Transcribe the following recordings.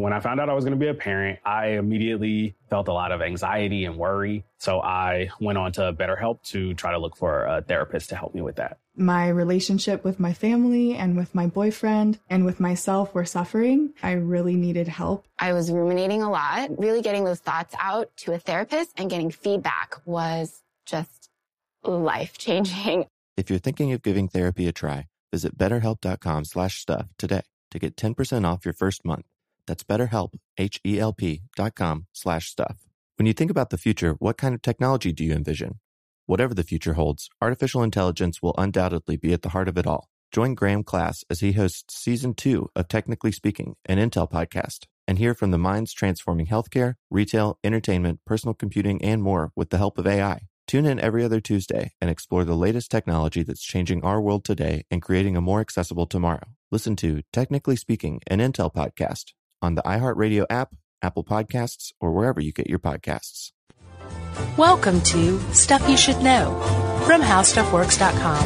When I found out I was going to be a parent, I immediately felt a lot of anxiety and worry. So I went on to BetterHelp to try to look for a therapist to help me with that. My relationship with my family and with my boyfriend and with myself were suffering. I really needed help. I was ruminating a lot. Really getting those thoughts out to a therapist and getting feedback was just life-changing. If you're thinking of giving therapy a try, visit BetterHelp.com/stuff today to get 10% off your first month. That's BetterHelp, HELP.com/stuff. When you think about the future, what kind of technology do you envision? Whatever the future holds, artificial intelligence will undoubtedly be at the heart of it all. Join Graham Class as he hosts Season 2 of Technically Speaking, an Intel podcast, and hear from the minds transforming healthcare, retail, entertainment, personal computing, and more with the help of AI. Tune in every other Tuesday and explore the latest technology that's changing our world today and creating a more accessible tomorrow. Listen to Technically Speaking, an Intel podcast on the iHeartRadio app, Apple Podcasts, or wherever you get your podcasts. Welcome to Stuff You Should Know from HowStuffWorks.com.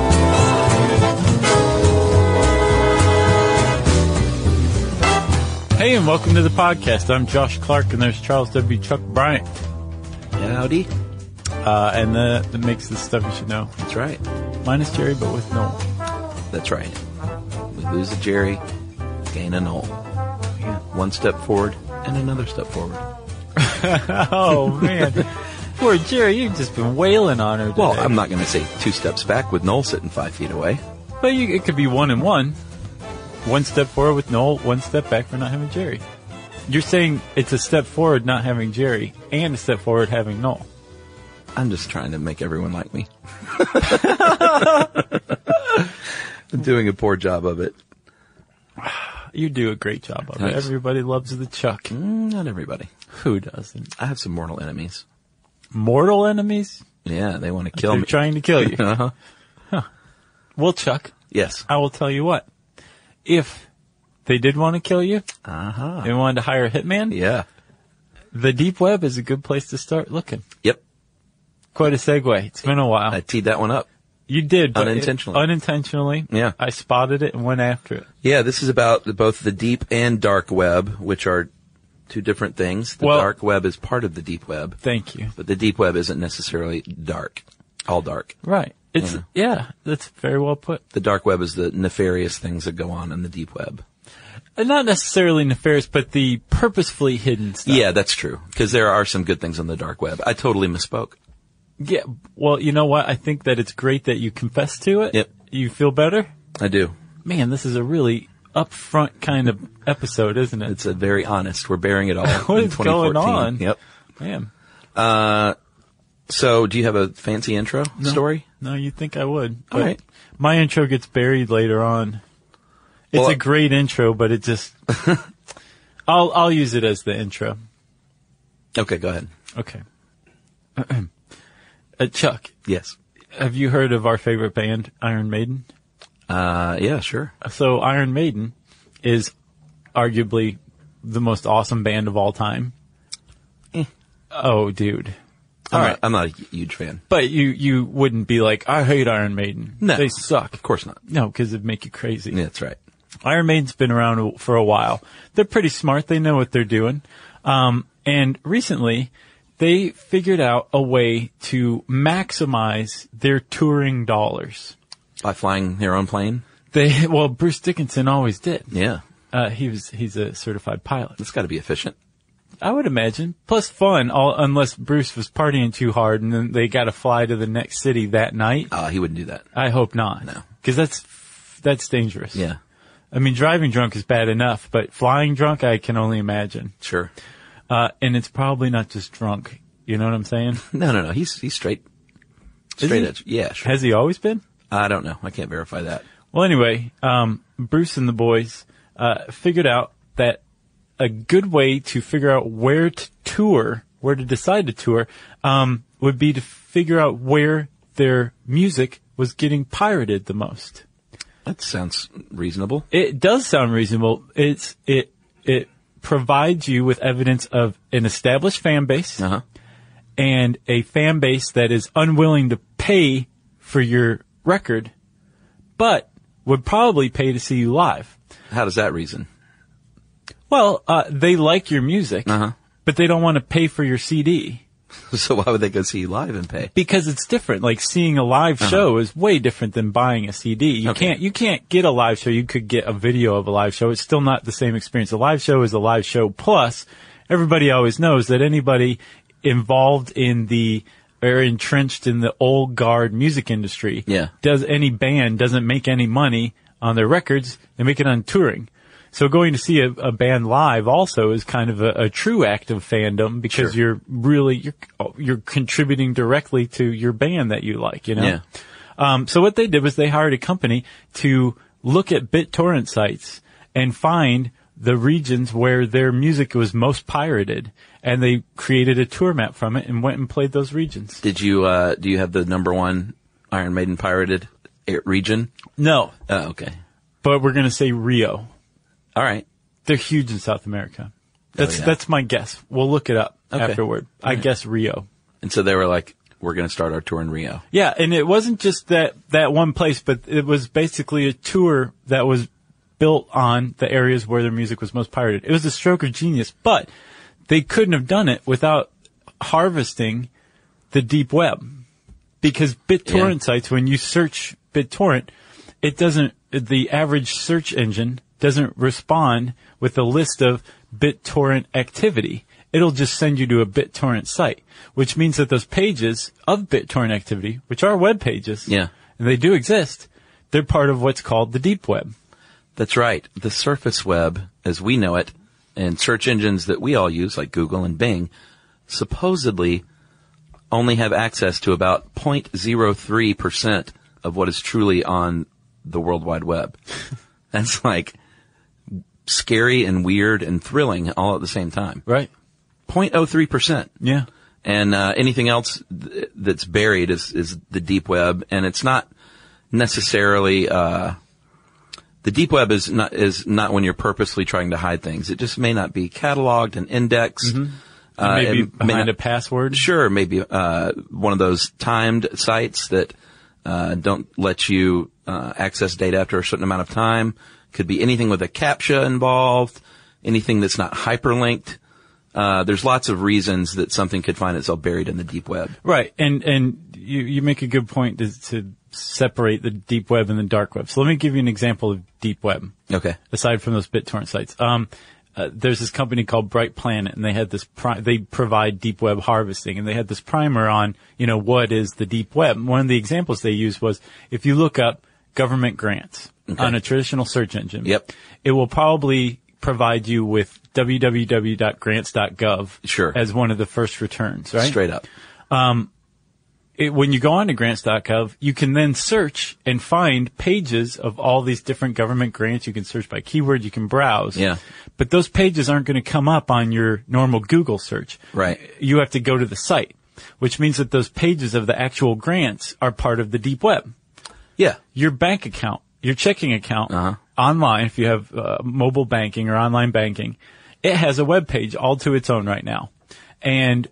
Hey, and welcome to the podcast. I'm Josh Clark, and there's Charles W. Chuck Bryant. Howdy. And that makes the Stuff You Should Know. That's right. Minus Jerry, but with Noel. That's right. We lose a Jerry, gain a Noel. Yeah. One step forward and another step forward. Oh, man. Poor Jerry, you've just been wailing on her today. Well, I'm not going to say 2 steps back with Noel sitting 5 feet away. But it could be 1 and 1. 1 step forward with Noel, 1 step back for not having Jerry. You're saying it's a step forward not having Jerry and a step forward having Noel. I'm just trying to make everyone like me. I'm doing a poor job of it. You do a great job of it. Everybody loves the Chuck. Not everybody. Who doesn't? I have some mortal enemies. Mortal enemies? Yeah, they want to kill They're me. trying to kill you. Uh-huh. Huh. Well, Chuck. Yes. I will tell you what. If they did want to kill you, Uh-huh. they wanted to hire a hitman, Yeah. the deep web is a good place to start looking. Yep. Quite a segue. It's been a while. I teed that one up. You did, but Unintentionally. Unintentionally. Yeah. I spotted it and went after it. Yeah, this is about both the deep and dark web, which are 2 different things. The dark web is part of the deep web. Thank you. But the deep web isn't necessarily dark. All dark. Right. It's yeah, that's very well put. The dark web is the nefarious things that go on in the deep web. And not necessarily nefarious, but the purposefully hidden stuff. Yeah, that's true. Because there are some good things on the dark web. I totally misspoke. Yeah. Well, you know what? I think that it's great that you confess to it. Yep. You feel better? I do. Man, this is a really upfront kind of episode, isn't it? It's a very honest. We're bearing it all. What in is going 2014. on? Yep. Man. So, do you have a fancy intro story? No, you'd think I would. All right. My intro gets buried later on. It's a great intro, but it just... I'll use it as the intro. Okay, go ahead. Okay. Chuck. Yes. Have you heard of our favorite band, Iron Maiden? Yeah, sure. So Iron Maiden is arguably the most awesome band of all time. Oh, dude. I'm not a huge fan. But you wouldn't be like, I hate Iron Maiden. No. They suck. Of course not. No, because it'd make you crazy. Yeah, that's right. Iron Maiden's been around for a while. They're pretty smart. They know what they're doing. And recently, they figured out a way to maximize their touring dollars. By flying their own plane? Well, Bruce Dickinson always did. Yeah. He's a certified pilot. It's got to be efficient. I would imagine. Plus fun, unless Bruce was partying too hard and then they got to fly to the next city that night. He wouldn't do that. I hope not. No. Because that's dangerous. Yeah. I mean, driving drunk is bad enough, but flying drunk, I can only imagine. Sure. And it's probably not just drunk. You know what I'm saying? No. He's straight. Straight edge. Yeah, sure. Has he always been? I don't know. I can't verify that. Well, anyway, Bruce and the boys figured out that a good way to figure out where to decide to tour, would be to figure out where their music was getting pirated the most. That sounds reasonable. It does sound reasonable. It provides you with evidence of an established fan base and a fan base that is unwilling to pay for your record, but would probably pay to see you live. How does that reason? Well, they like your music, but they don't want to pay for your CD. So why would they go see you live and pay? Because it's different. Like seeing a live show is way different than buying a CD. You can't get a live show. You could get a video of a live show. It's still not the same experience. A live show is a live show. Plus, everybody always knows that anybody involved in or entrenched in the old guard music industry, any band doesn't make any money on their records. They make it on touring. So going to see a band live also is kind of a true act of fandom because you're contributing directly to your band that you like, you know? Yeah. So what they did was they hired a company to look at BitTorrent sites and find the regions where their music was most pirated, and they created a tour map from it and went and played those regions. Did you, do you have the number one Iron Maiden pirated region? No. Oh, okay. But we're going to say Rio. All right. They're huge in South America. That's my guess. We'll look it up afterward. I guess Rio. And so they were like, we're going to start our tour in Rio. Yeah, and it wasn't just that one place, but it was basically a tour that was built on the areas where their music was most pirated. It was a stroke of genius, but they couldn't have done it without harvesting the deep web. Because BitTorrent sites, when you search BitTorrent, the average search engine doesn't respond with a list of BitTorrent activity. It'll just send you to a BitTorrent site, which means that those pages of BitTorrent activity, which are web pages, and they do exist, they're part of what's called the deep web. That's right. The surface web, as we know it, and search engines that we all use, like Google and Bing, supposedly only have access to about 0.03% of what is truly on the World Wide Web. That's like scary and weird and thrilling all at the same time. Right. 0.03%. Yeah. And anything else that's buried is the deep web, and it's not necessarily the deep web is not when you're purposely trying to hide things. It just may not be cataloged and indexed. Maybe behind a password. Sure, maybe one of those timed sites that don't let you access data after a certain amount of time. Could be anything with a CAPTCHA involved, anything that's not hyperlinked. There's lots of reasons that something could find itself buried in the deep web. Right. And you make a good point to separate the deep web and the dark web. So let me give you an example of deep web. Okay. Aside from those BitTorrent sites. There's this company called Bright Planet, and they had this they provide deep web harvesting, and they had this primer on, what is the deep web. One of the examples they used was if you look up government grants on a traditional search engine, it will probably provide you with www.grants.gov as one of the first returns, right? Straight up. When you go on to grants.gov, you can then search and find pages of all these different government grants. You can search by keyword, you can browse. Yeah. But those pages aren't going to come up on your normal Google search. Right. You have to go to the site, which means that those pages of the actual grants are part of the deep web. Yeah. Your bank account, your checking account online, if you have mobile banking or online banking, it has a web page all to its own right now. And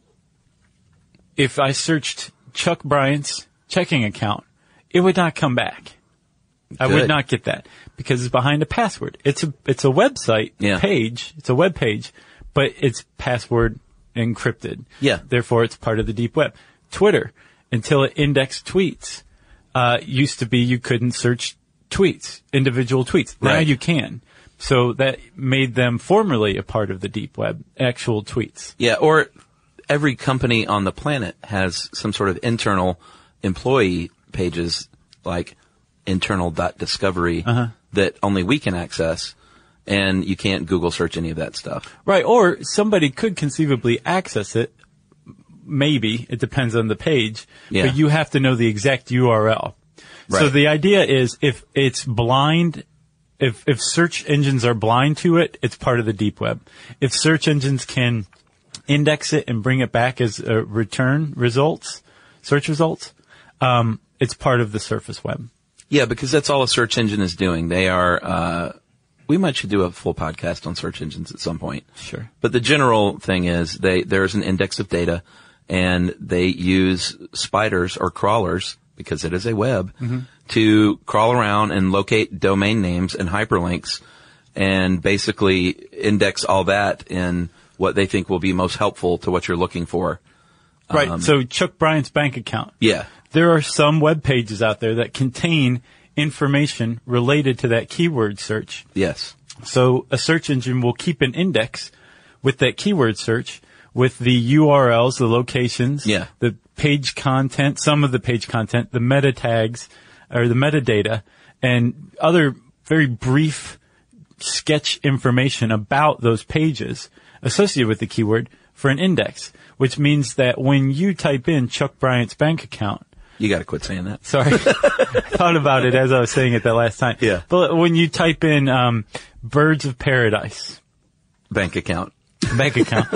if I searched Chuck Bryant's checking account, it would not come back. Good. I would not get that because it's behind a password. It's a website page. It's a web page, but it's password encrypted. Yeah. Therefore, it's part of the deep web. Twitter, until it indexed tweets, used to be you couldn't search tweets, individual tweets. Now you can. So that made them formerly a part of the deep web, actual tweets. Yeah, or every company on the planet has some sort of internal employee pages, like internal.discovery, that only we can access, and you can't Google search any of that stuff. Right, or somebody could conceivably access it. Maybe. It depends on the page. Yeah. But you have to know the exact URL. Right. So the idea is if it's blind, if search engines are blind to it, it's part of the deep web. If search engines can index it and bring it back as search results, it's part of the surface web. Yeah, because that's all a search engine is doing. They are, we might should do a full podcast on search engines at some point. Sure. But the general thing is there's an index of data, and they use spiders or crawlers, because it is a web, to crawl around and locate domain names and hyperlinks and basically index all that in what they think will be most helpful to what you're looking for. Right. So Chuck Bryant's bank account. Yeah. There are some web pages out there that contain information related to that keyword search. Yes. So a search engine will keep an index with that keyword search, with the URLs, the locations, Yeah. the page content, some of the page content, the meta tags, or the metadata, and other very brief sketch information about those pages associated with the keyword for an index, which means that when you type in Chuck Bryant's bank account, You got to quit saying that. sorry, I thought about it as I was saying it that last time. Yeah. But when you type in Birds of Paradise Bank account. bank account,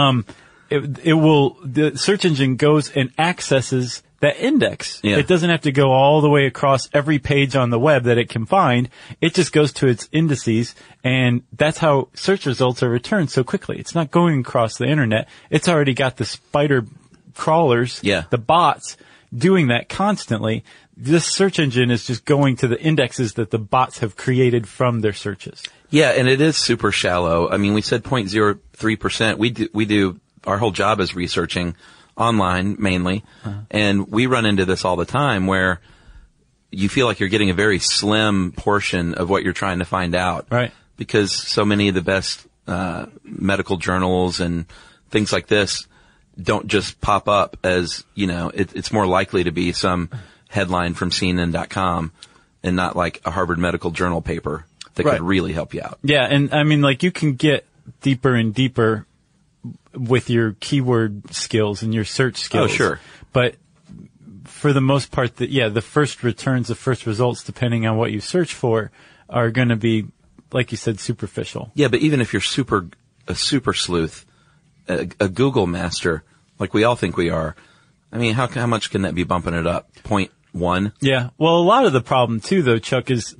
the search engine goes and accesses that index. Yeah. It doesn't have to go all the way across every page on the web that it can find. It just goes to its indices, and that's how search results are returned so quickly. It's not going across the internet. It's already got the spider crawlers, Yeah. the bots, doing that constantly. This search engine is just going to the indexes that the bots have created from their searches. Yeah, and it is super shallow. I mean, we said 0.03%. We do our whole job is researching online mainly, and we run into this all the time where you feel like you're getting a very slim portion of what you're trying to find out. Right. Because so many of the best medical journals and things like this don't just pop up as, it's more likely to be some headline from CNN.com and not like a Harvard Medical Journal paper that Right. could really help you out. Yeah, and I mean, like, you can get deeper and deeper with your keyword skills and your search skills. Oh, sure. But for the most part, the first returns, the first results, depending on what you search for, are going to be, like you said, superficial. Yeah, but even if you're a super sleuth, a Google master, like we all think we are, I mean, how much can that be bumping it up? 0.1? Yeah. Well, a lot of the problem too, though, Chuck, is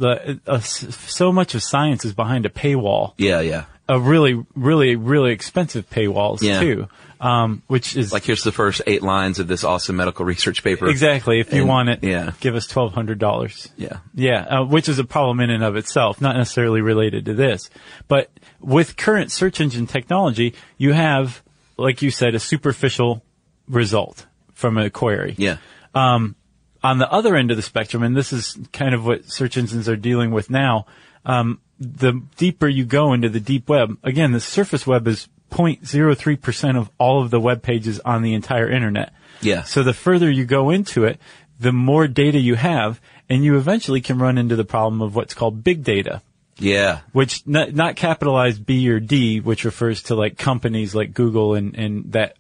so much of science is behind a paywall. Yeah. A really, really, really expensive paywalls Yeah. too. Which is Like, here's the first 8 lines of this awesome medical research paper. exactly, if you And- want it, yeah. give us $1,200. Yeah. Yeah, which is a problem in and of itself, not necessarily related to this. But with current search engine technology, you have, like you said, a superficial result from a query. Yeah. On the other end of the spectrum, and this is kind of what search engines are dealing with now, the deeper you go into the deep web, again, the surface web is 0.03% of all of the web pages on the entire internet. Yeah. So the further you go into it, the more data you have, and you eventually can run into the problem of what's called big data, Yeah. which not capitalized B or D, which refers to like companies like Google and that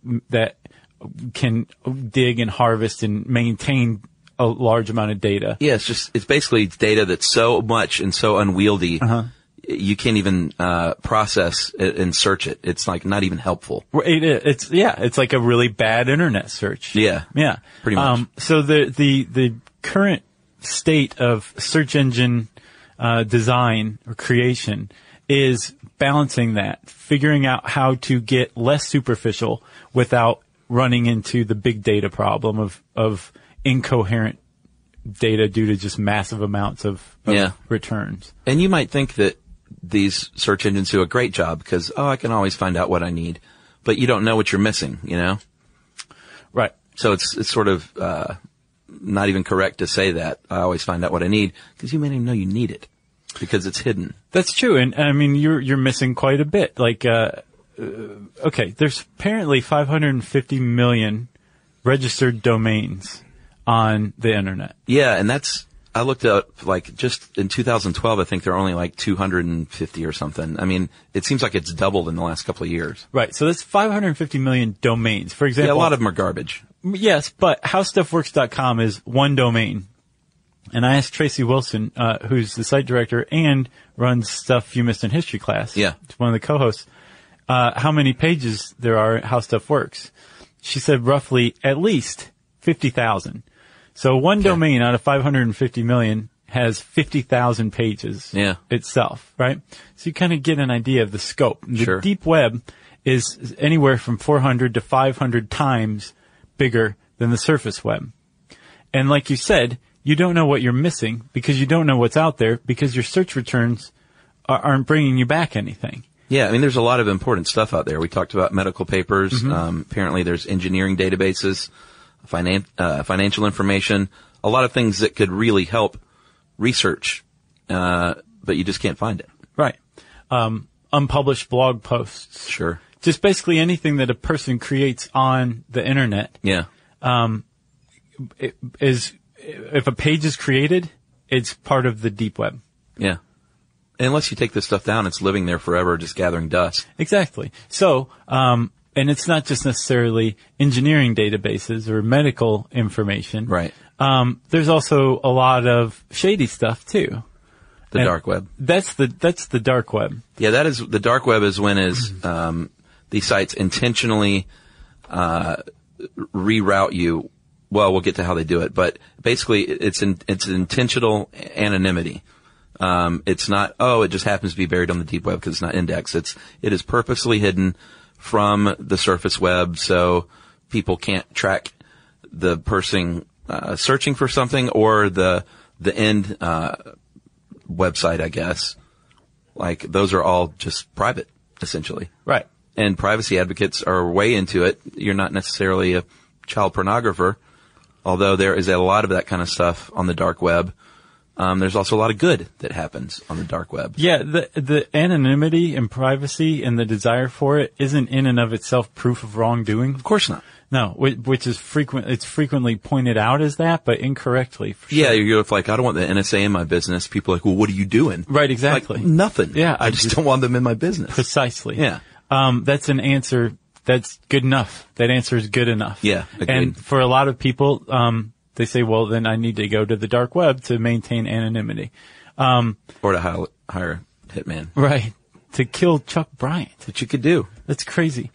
can dig and harvest and maintain a large amount of data. Yeah, it's basically data that's so much and so unwieldy, you can't even process it and search it. It's like not even helpful. It's like a really bad internet search. Yeah. Yeah. Pretty much. So the current state of search engine design or creation is balancing that, figuring out how to get less superficial without running into the big data problem of incoherent data due to just massive amounts of Yeah. returns. And you might think that these search engines do a great job because, I can always find out what I need. But you don't know what you're missing, Right. So it's sort of not even correct to say that I always find out what I need because you may not even know you need it because it's hidden. That's true. And I mean, you're missing quite a bit. Like, okay, there's apparently 550 million registered domains on the internet. Yeah, and I looked up, like, just in 2012, I think there are only like 250 or something. I mean, it seems like it's doubled in the last couple of years. Right. So that's 550 million domains. For example. Yeah, a lot of them are garbage. Yes, but howstuffworks.com is one domain. And I asked Tracy Wilson, who's the site director and runs Stuff You Missed in History class. Yeah. It's one of the co-hosts. How many pages there are at How Stuff Works. She said roughly at least 50,000. So one domain out of 550 million has 50,000 pages itself, right? So you kind of get an idea of the scope. The deep web is anywhere from 400 to 500 times bigger than the surface web. And like you said, you don't know what you're missing because you don't know what's out there because your search returns aren't bringing you back anything. Yeah, I mean, there's a lot of important stuff out there. We talked about medical papers. Apparently there's engineering databases, financial information, a lot of things that could really help research, but you just can't find it. Right. Unpublished blog posts. Sure. Just basically anything that a person creates on the internet. Yeah. If a page is created, it's part of the deep web. Yeah. Unless you take this stuff down, it's living there forever, just gathering dust. Exactly. So, and it's not just necessarily engineering databases or medical information. Right. There's also a lot of shady stuff too. The dark web. That's the dark web. Yeah, that is, the dark web is when these sites intentionally, reroute you. Well, we'll get to how they do it, but basically it's intentional anonymity. It's not, it just happens to be buried on the deep web because it's not indexed. It is purposely hidden from the surface web so people can't track the person, searching for something or the end, website, I guess. Like, those are all just private, essentially. Right. And privacy advocates are way into it. You're not necessarily a child pornographer, although there is a lot of that kind of stuff on the dark web. There's also a lot of good that happens on the dark web. Yeah, the anonymity and privacy and the desire for it isn't in and of itself proof of wrongdoing. Of course not. No, which is it's frequently pointed out as that, but incorrectly. For sure. Yeah, you're like, I don't want the NSA in my business. People are like, well, what are you doing? Right, exactly. Like, nothing. Yeah, I just don't want them in my business. Precisely. Yeah. That's an answer that's good enough. That answer is good enough. Yeah, agreed. And for a lot of people, they say, well, then I need to go to the dark web to maintain anonymity. Or to hire hitman. Right. To kill Chuck Bryant. That you could do. That's crazy.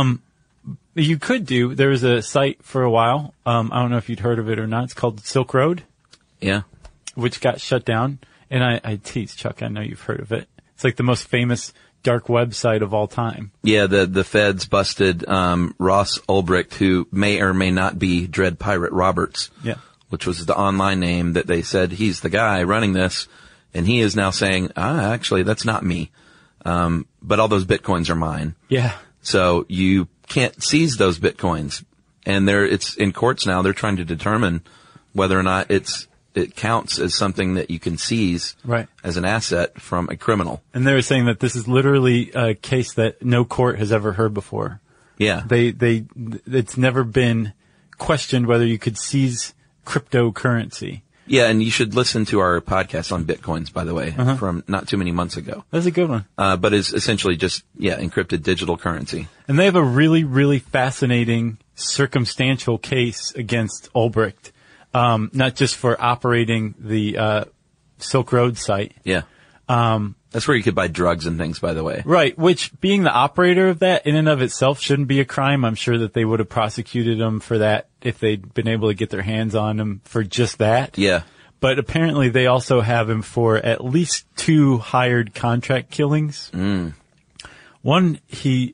You could do, there was a site for a while, I don't know if you'd heard of it or not, it's called Silk Road. Yeah. Which got shut down. And I tease Chuck, I know you've heard of it. It's like the most famous dark website of all time. Yeah, the feds busted, Ross Ulbricht, who may or may not be Dread Pirate Roberts. Yeah. Which was the online name that they said he's the guy running this. And he is now saying, actually, that's not me. But all those bitcoins are mine. Yeah. So you can't seize those bitcoins. And it's in courts now. They're trying to determine whether or not it counts as something that you can seize right. as an asset from a criminal. And they were saying that this is literally a case that no court has ever heard before. Yeah. It's never been questioned whether you could seize cryptocurrency. Yeah, and you should listen to our podcast on bitcoins, by the way, from not too many months ago. That's a good one. But it's essentially just, encrypted digital currency. And they have a really, really fascinating circumstantial case against Ulbricht, not just for operating the Silk Road site. Yeah. That's where you could buy drugs and things, by the way. Right, which being the operator of that in and of itself shouldn't be a crime. I'm sure that they would have prosecuted him for that if they'd been able to get their hands on him for just that. Yeah. But apparently they also have him for at least 2 hired contract killings. Mm. One, he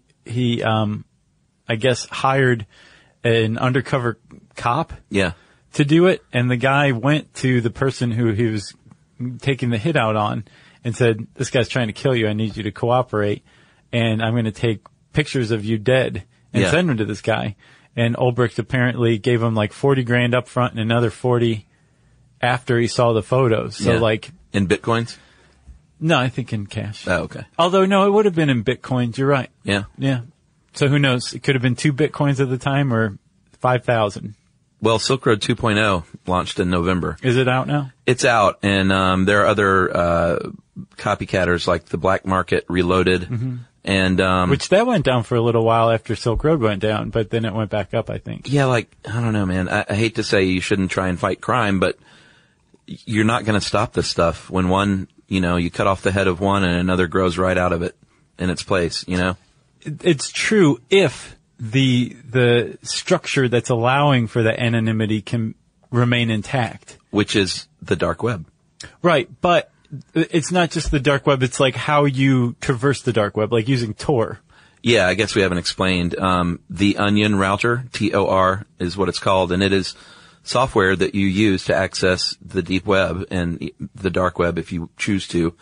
I guess hired an undercover cop. Yeah. To do it, and the guy went to the person who he was taking the hit out on and said, this guy's trying to kill you. I need you to cooperate. And I'm going to take pictures of you dead and send them to this guy. And Ulbricht apparently gave him like $40,000 up front and another 40 after he saw the photos. So in bitcoins? No, I think in cash. Oh, okay. Although no, it would have been in bitcoins. You're right. Yeah. Yeah. So who knows? It could have been 2 bitcoins at the time or 5,000. Well, Silk Road 2.0 launched in November. Is it out now? It's out, and there are other copycatters like the Black Market Reloaded, and which that went down for a little while after Silk Road went down, but then it went back up, I think. Yeah, I don't know, man. I hate to say you shouldn't try and fight crime, but you're not going to stop this stuff when one, you cut off the head of one and another grows right out of it in its place. It's true if the structure that's allowing for the anonymity can remain intact. Which is the dark web. Right, but it's not just the dark web, it's like how you traverse the dark web, like using Tor. Yeah, I guess we haven't explained. The Onion Router, Tor, is what it's called, and it is software that you use to access the deep web and the dark web if you choose to.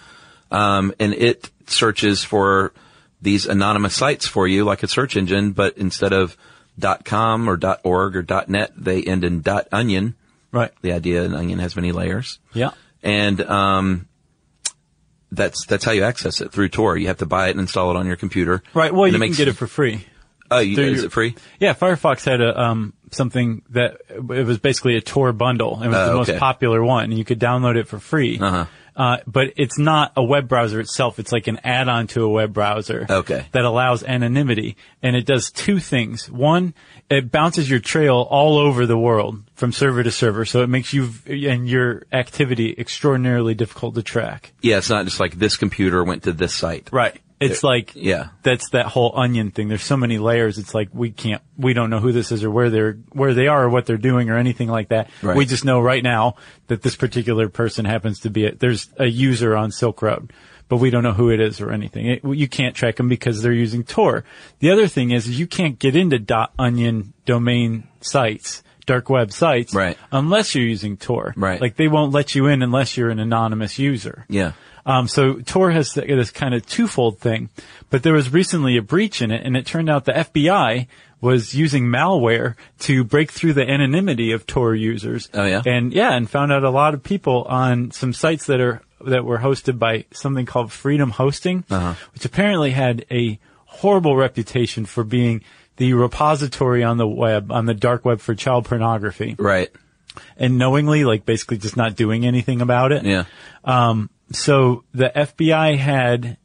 and it searches for these anonymous sites for you like a search engine, but instead of .com or .org or .net, they end in .onion. Right. The idea an onion has many layers. Yeah. And that's how you access it, through Tor. You have to buy it and install it on your computer. Right. Well, you can get it for free. Oh, is it free? Yeah, Firefox had something that it was basically a Tor bundle. It was the most popular one. You could download it for free. But it's not a web browser itself. It's like an add-on to a web browser. Okay. That allows anonymity. And it does two things. One, it bounces your trail all over the world from server to server. So it makes you and your activity extraordinarily difficult to track. Yeah, it's not just like this computer went to this site. Right. It's like, yeah, that's that whole onion thing. There's so many layers. It's like we don't know who this is or where they are or what they're doing or anything like that. Right. We just know right now that this particular person happens to be there's a user on Silk Road, but we don't know who it is or anything. You can't track them because they're using Tor. The other thing is you can't get into .onion domain sites, dark web sites, right, unless you're using Tor. Right. Like they won't let you in unless you're an anonymous user. Yeah. So Tor has this kind of twofold thing, but there was recently a breach in it, and it turned out the FBI was using malware to break through the anonymity of Tor users. Oh yeah? And found out a lot of people on some sites that were hosted by something called Freedom Hosting, which apparently had a horrible reputation for being the repository on the web, on the dark web, for child pornography. Right. And knowingly, like basically just not doing anything about it. Yeah. So the FBI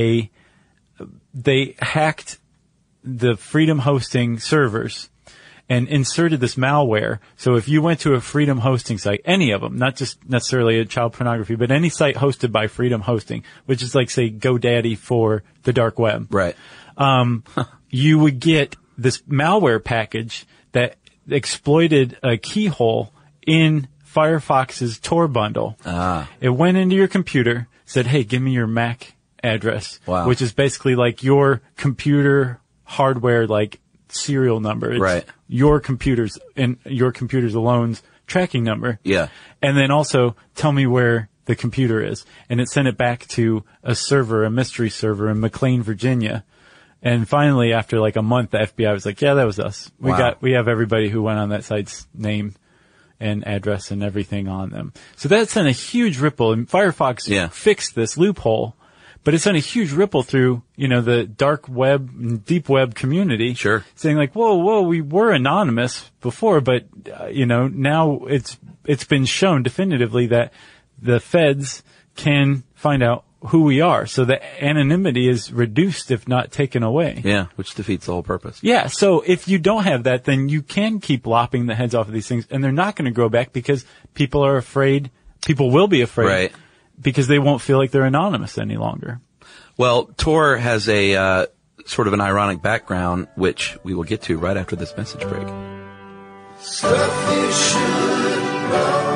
they hacked the Freedom Hosting servers and inserted this malware. So if you went to a Freedom Hosting site, any of them, not just necessarily a child pornography, but any site hosted by Freedom Hosting, which is like, say, GoDaddy for the dark web. Right. You would get this malware package that exploited a keyhole in Firefox's Tor bundle. It went into your computer, said, hey, give me your MAC address, which is basically like your computer hardware, like serial number. It's right. Your computer's and your computer's alone's tracking number. Yeah. And then also tell me where the computer is. And it sent it back to a server, a mystery server in McLean, Virginia. And finally, after like a month, the FBI was like, yeah, that was us. We have everybody who went on that site's name and address and everything on them. So that sent a huge ripple, and Firefox fixed this loophole, but it sent a huge ripple through, the dark web, deep web community. Sure. Saying like, whoa, we were anonymous before, but, now it's been shown definitively that the feds can find out who we are. So the anonymity is reduced, if not taken away. Yeah, which defeats the whole purpose. Yeah, so if you don't have that, then you can keep lopping the heads off of these things, and they're not going to grow back because people are afraid. People will be afraid. Right. Because they won't feel like they're anonymous any longer. Well, Tor has a sort of an ironic background, which we will get to right after this message break. Stuff you should know.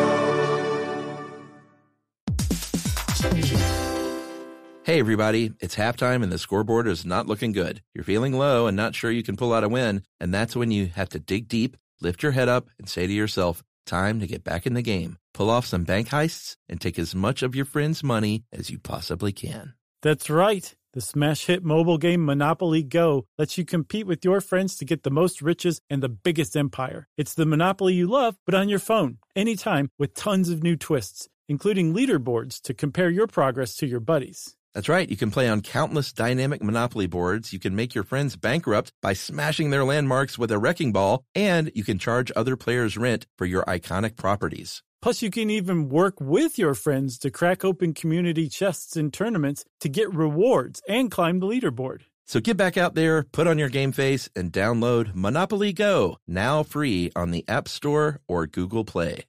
Hey everybody, it's halftime and the scoreboard is not looking good. You're feeling low and not sure you can pull out a win, and that's when you have to dig deep, lift your head up, and say to yourself, time to get back in the game. Pull off some bank heists and take as much of your friends' money as you possibly can. That's right. The smash hit mobile game Monopoly Go lets you compete with your friends to get the most riches and the biggest empire. It's the Monopoly you love, but on your phone, anytime, with tons of new twists, including leaderboards to compare your progress to your buddies. That's right. You can play on countless dynamic Monopoly boards. You can make your friends bankrupt by smashing their landmarks with a wrecking ball, and you can charge other players rent for your iconic properties. Plus, you can even work with your friends to crack open community chests in tournaments to get rewards and climb the leaderboard. So get back out there, put on your game face, and download Monopoly Go, now free on the App Store or Google Play.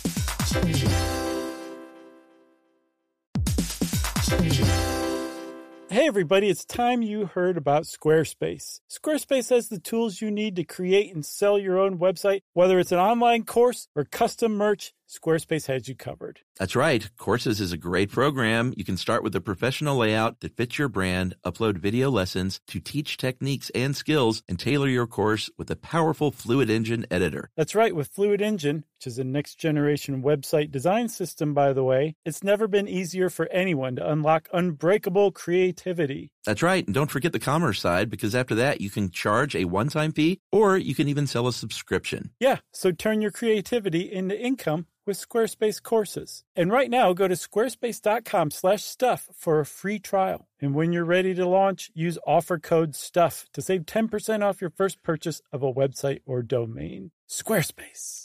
Hey everybody, it's time you heard about Squarespace. Squarespace has the tools you need to create and sell your own website. Whether it's an online course or custom merch, Squarespace has you covered. That's right. Courses is a great program. You can start with a professional layout that fits your brand, upload video lessons to teach techniques and skills, and tailor your course with a powerful Fluid Engine editor. That's right. With Fluid Engine, which is a next-generation website design system, by the way, it's never been easier for anyone to unlock unbreakable creativity. That's right. And don't forget the commerce side, because after that, you can charge a one-time fee, or you can even sell a subscription. Yeah, so turn your creativity into income with Squarespace courses. And right now, go to squarespace.com/stuff for a free trial. And when you're ready to launch, use offer code STUFF to save 10% off your first purchase of a website or domain. Squarespace.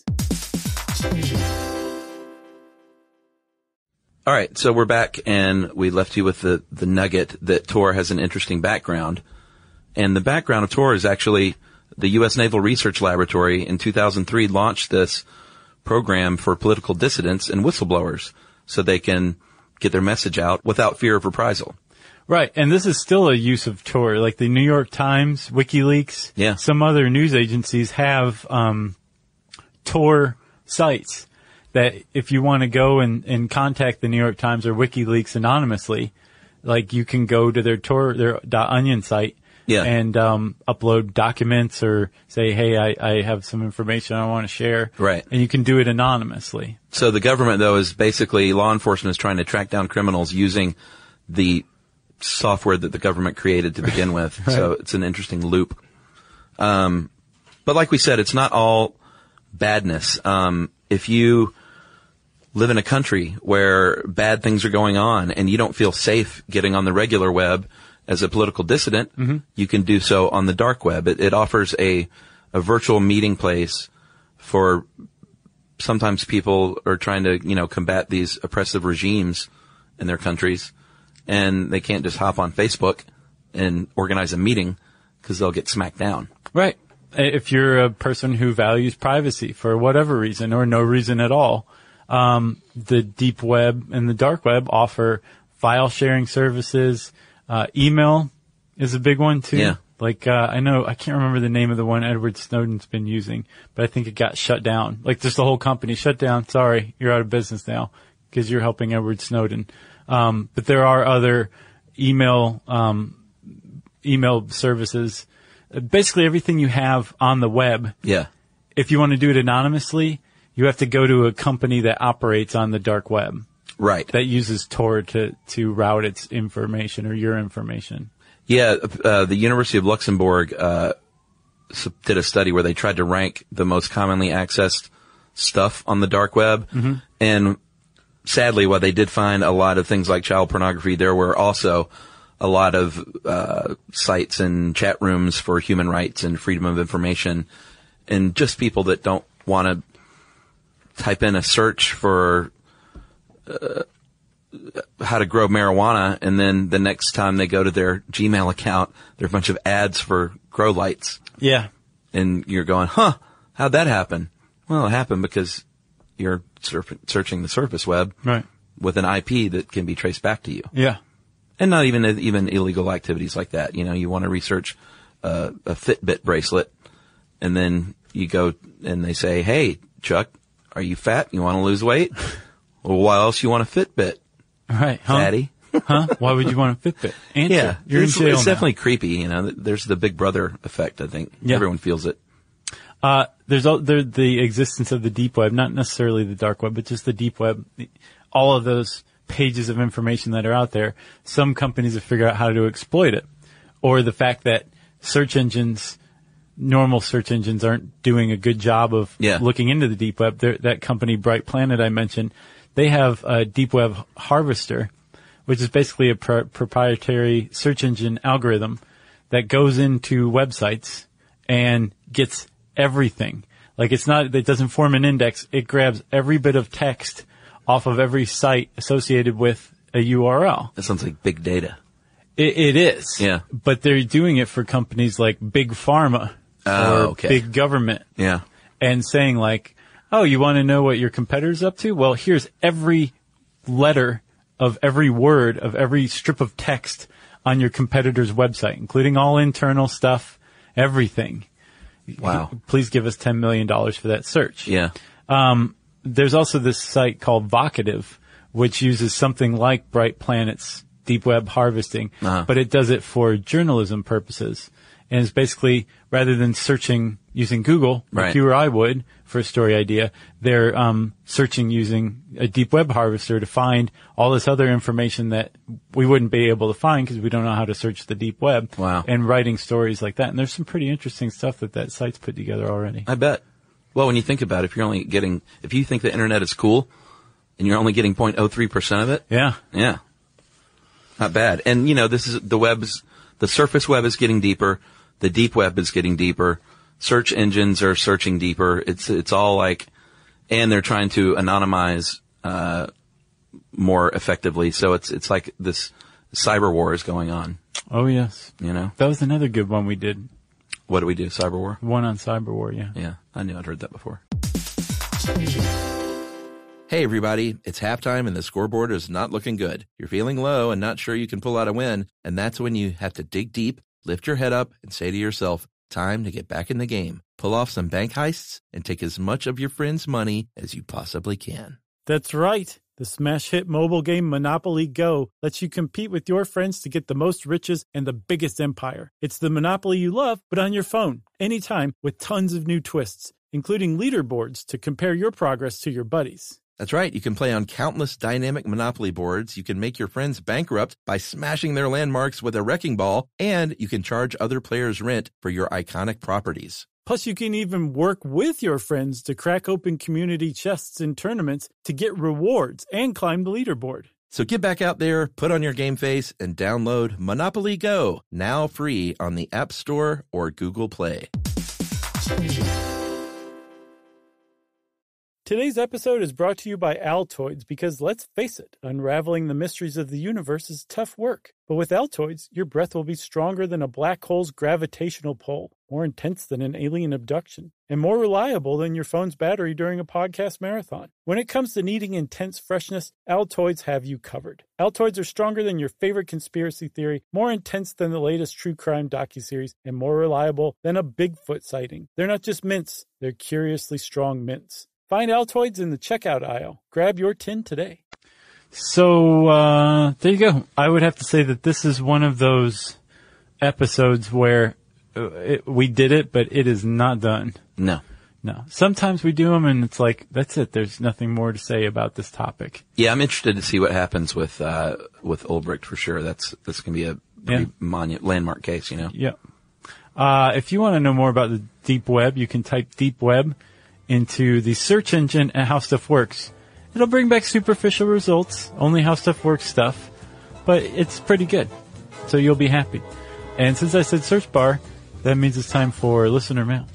All right, so we're back, and we left you with the nugget that Tor has an interesting background. And the background of Tor is actually the U.S. Naval Research Laboratory in 2003 launched this program for political dissidents and whistleblowers so they can get their message out without fear of reprisal. Right, and this is still a use of Tor. Like the New York Times, WikiLeaks, some other news agencies have Tor sites that if you want to go and contact the New York Times or WikiLeaks anonymously, like you can go to their Tor, their .onion site, and upload documents or say, hey, I have some information I want to share. Right. And you can do it anonymously. So the government, though, is basically law enforcement is trying to track down criminals using the software that the government created to begin with. Right. So it's an interesting loop. But like we said, it's not all badness. If you live in a country where bad things are going on and you don't feel safe getting on the regular web as a political dissident, you can do so on the dark web. It offers a virtual meeting place for sometimes people are trying to, combat these oppressive regimes in their countries, and they can't just hop on Facebook and organize a meeting because they'll get smacked down. Right. If you're a person who values privacy for whatever reason or no reason at all, the deep web and the dark web offer file sharing services. Email is a big one too. Yeah. Like, I can't remember the name of the one Edward Snowden's been using, but I think it got shut down. Like just the whole company shut down. Sorry, you're out of business now because you're helping Edward Snowden. But there are other email services. Basically everything you have on the web. Yeah. If you want to do it anonymously, you have to go to a company that operates on the dark web. Right. That uses Tor to route its information or your information. Yeah, the University of Luxembourg did a study where they tried to rank the most commonly accessed stuff on the dark web. And sadly, while they did find a lot of things like child pornography, there were also a lot of sites and chat rooms for human rights and freedom of information, and just people that don't want to type in a search for how to grow marijuana, and then the next time they go to their Gmail account, there are a bunch of ads for grow lights. Yeah. And you're going, how'd that happen? Well, it happened because you're searching the surface web with an IP that can be traced back to you. Yeah. And not even illegal activities like that. You want to research a Fitbit bracelet, and then you go and they say, hey, Chuck, are you fat? You want to lose weight? Well, why else you want a Fitbit? Right. Fatty. Why would you want a Fitbit? Answer. Yeah. You're in jail it's now. definitely creepy. There's the Big Brother effect, I think. Yeah. Everyone feels it. There's the existence of the deep web, not necessarily the dark web, but just the deep web. All of those pages of information that are out there, some companies have figured out how to exploit it. Or the fact that normal search engines aren't doing a good job of looking into the deep web. That company, Bright Planet, I mentioned, they have a deep web harvester, which is basically a proprietary search engine algorithm that goes into websites and gets everything. Like it doesn't form an index. It grabs every bit of text off of every site associated with a URL. That sounds like big data. It is. Yeah. But they're doing it for companies like Big Pharma or Big Government. Yeah. And saying like, oh, you want to know what your competitor's up to? Well, here's every letter of every word of every strip of text on your competitor's website, including all internal stuff, everything. Wow. Please give us $10 million for that search. Yeah. there's also this site called Vocative, which uses something like Bright Planet's deep web harvesting, but it does it for journalism purposes. And it's basically, rather than searching using Google, like you or I would, for a story idea, they're searching using a deep web harvester to find all this other information that we wouldn't be able to find because we don't know how to search the deep web. Wow. And writing stories like that. And there's some pretty interesting stuff that site's put together already. I bet. Well, when you think about it, if you think the internet is cool and you're only getting 0.03% of it. Yeah. Yeah. Not bad. And, the surface web is getting deeper. The deep web is getting deeper. Search engines are searching deeper. It's all like, and they're trying to anonymize, more effectively. So it's like this cyber war is going on. Oh, yes. That was another good one we did. What do we do? Cyber war? One on cyber war, yeah. Yeah. I knew I'd heard that before. Hey, everybody, it's halftime and the scoreboard is not looking good. You're feeling low and not sure you can pull out a win, and that's when you have to dig deep, lift your head up, and say to yourself, time to get back in the game. Pull off some bank heists and take as much of your friends' money as you possibly can. That's right. The smash hit mobile game Monopoly Go lets you compete with your friends to get the most riches and the biggest empire. It's the Monopoly you love, but on your phone, anytime, with tons of new twists, including leaderboards to compare your progress to your buddies. That's right. You can play on countless dynamic Monopoly boards. You can make your friends bankrupt by smashing their landmarks with a wrecking ball, and you can charge other players rent for your iconic properties. Plus, you can even work with your friends to crack open community chests in tournaments to get rewards and climb the leaderboard. So get back out there, put on your game face, and download Monopoly Go, now free on the App Store or Google Play. Today's episode is brought to you by Altoids because, let's face it, unraveling the mysteries of the universe is tough work. But with Altoids, your breath will be stronger than a black hole's gravitational pull, more intense than an alien abduction, and more reliable than your phone's battery during a podcast marathon. When it comes to needing intense freshness, Altoids have you covered. Altoids are stronger than your favorite conspiracy theory, more intense than the latest true crime docuseries, and more reliable than a Bigfoot sighting. They're not just mints, they're curiously strong mints. Find Altoids in the checkout aisle. Grab your tin today. So, there you go. I would have to say that this is one of those episodes where we did it, but it is not done. No. Sometimes we do them and it's like, that's it. There's nothing more to say about this topic. Yeah, I'm interested to see what happens with Ulbricht for sure. That's going to be a pretty landmark case, Yeah. If you want to know more about the deep web, you can type deep web into the search engine at How Stuff Works. It'll bring back superficial results, only How Stuff Works stuff, but it's pretty good. So you'll be happy. And since I said search bar, that means it's time for listener mail.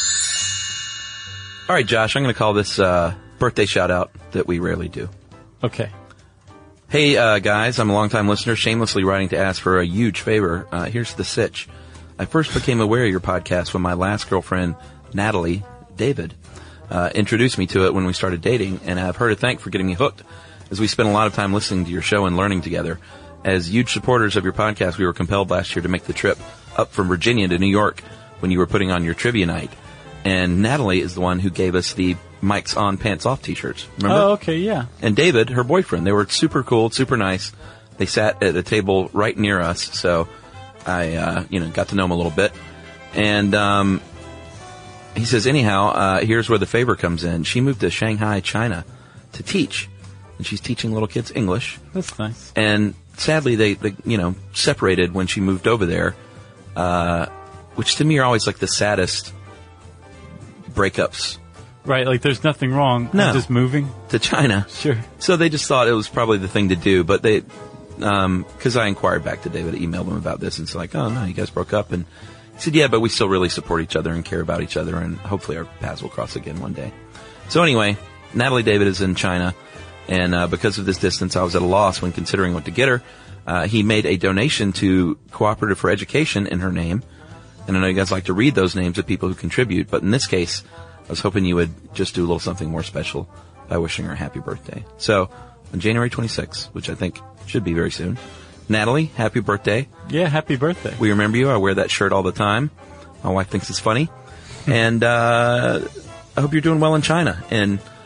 All right, Josh, I'm going to call this birthday shout out that we rarely do. Okay. Hey, guys, I'm a longtime listener, shamelessly writing to ask for a huge favor. Here's the sitch. I first became aware of your podcast when my last girlfriend, Natalie David, introduced me to it when we started dating, and I've heard her thank for getting me hooked, as we spent a lot of time listening to your show and learning together. As huge supporters of your podcast, we were compelled last year to make the trip up from Virginia to New York when you were putting on your trivia night. And Natalie is the one who gave us the Mike's On, Pants Off t-shirts. Remember? Oh, okay, yeah. And David, her boyfriend, they were super cool, super nice. They sat at a table right near us, so I, got to know them a little bit. And, he says, anyhow, here's where the favor comes in. She moved to Shanghai, China to teach. And she's teaching little kids English. That's nice. And sadly, they separated when she moved over there, which to me are always like the saddest breakups. Right, like there's nothing wrong. No. I'm just moving to China. Sure. So they just thought it was probably the thing to do, but they, cause I inquired back to David, emailed him about this, and it's like, oh no, you guys broke up, and he said, yeah, but we still really support each other and care about each other, and hopefully our paths will cross again one day. So anyway, Natalie David is in China, and because of this distance, I was at a loss when considering what to get her. He made a donation to Cooperative for Education in her name, and I know you guys like to read those names of people who contribute, but in this case, I was hoping you would just do a little something more special by wishing her a happy birthday. So, on January 26th, which I think should be very soon, Natalie, happy birthday. Yeah, happy birthday. We remember you. I wear that shirt all the time. My wife thinks it's funny. And I hope you're doing well in China. And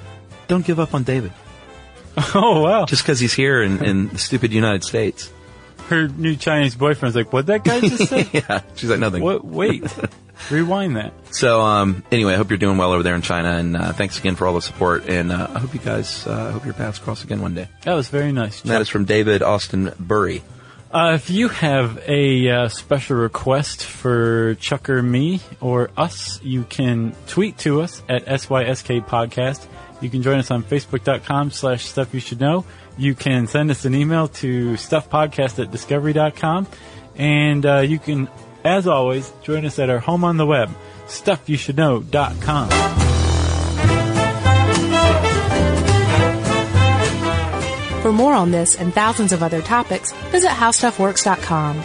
don't give up on David. Oh, wow. Just because he's here in the stupid United States. Her new Chinese boyfriend's like, what'd that guy just say? Yeah, she's like, nothing. What? Wait. Rewind that. So, anyway, I hope you're doing well over there in China, and thanks again for all the support, and I hope you guys, hope your paths cross again one day. That was very nice. That is from David Austin Burry. If you have a special request for Chuck or me or us, you can tweet to us at SYSK Podcast. You can join us on Facebook.com/Stuff You Should Know. You can send us an email to stuffpodcast@discovery.com. And you can, as always, join us at our home on the web, stuffyoushouldknow.com. For more on this and thousands of other topics, visit howstuffworks.com.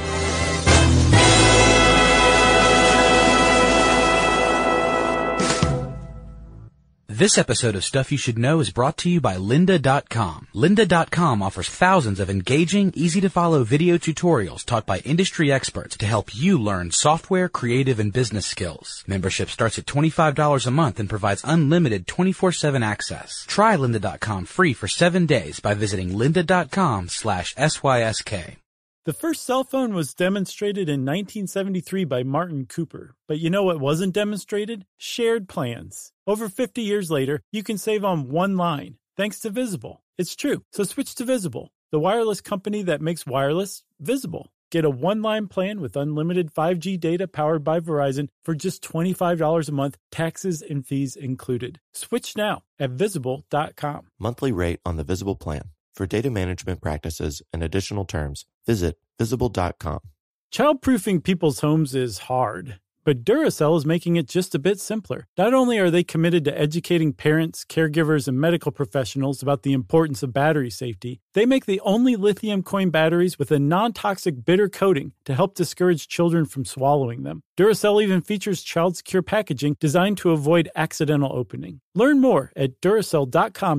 This episode of Stuff You Should Know is brought to you by lynda.com. Lynda.com offers thousands of engaging, easy-to-follow video tutorials taught by industry experts to help you learn software, creative, and business skills. Membership starts at $25 a month and provides unlimited 24/7 access. Try lynda.com free for 7 days by visiting lynda.com/SYSK. The first cell phone was demonstrated in 1973 by Martin Cooper. But you know what wasn't demonstrated? Shared plans. Over 50 years later, you can save on one line, thanks to Visible. It's true. So switch to Visible, the wireless company that makes wireless visible. Get a one-line plan with unlimited 5G data powered by Verizon for just $25 a month, taxes and fees included. Switch now at Visible.com. Monthly rate on the Visible plan. For data management practices and additional terms, visit Visible.com. Childproofing people's homes is hard, but Duracell is making it just a bit simpler. Not only are they committed to educating parents, caregivers, and medical professionals about the importance of battery safety, they make the only lithium coin batteries with a non-toxic bitter coating to help discourage children from swallowing them. Duracell even features child-secure packaging designed to avoid accidental opening. Learn more at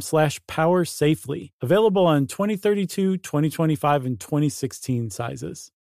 Duracell.com/powersafely. Available on 2032, 2025, and 2016 sizes.